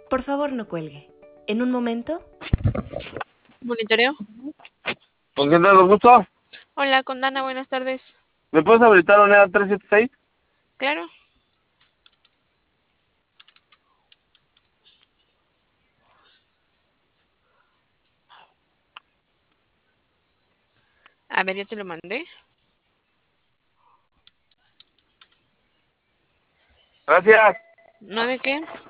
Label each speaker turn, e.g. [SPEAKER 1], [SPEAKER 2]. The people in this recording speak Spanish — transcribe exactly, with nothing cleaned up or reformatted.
[SPEAKER 1] Por favor, no cuelgue. En un momento.
[SPEAKER 2] Monitoreo.
[SPEAKER 3] ¿Con quién te lo gusto?
[SPEAKER 2] Hola, con Dana, buenas tardes.
[SPEAKER 3] ¿Me puedes habilitar una tres siete seis?
[SPEAKER 2] Claro. A ver, ya te lo mandé.
[SPEAKER 3] Gracias.
[SPEAKER 2] ¿No de qué?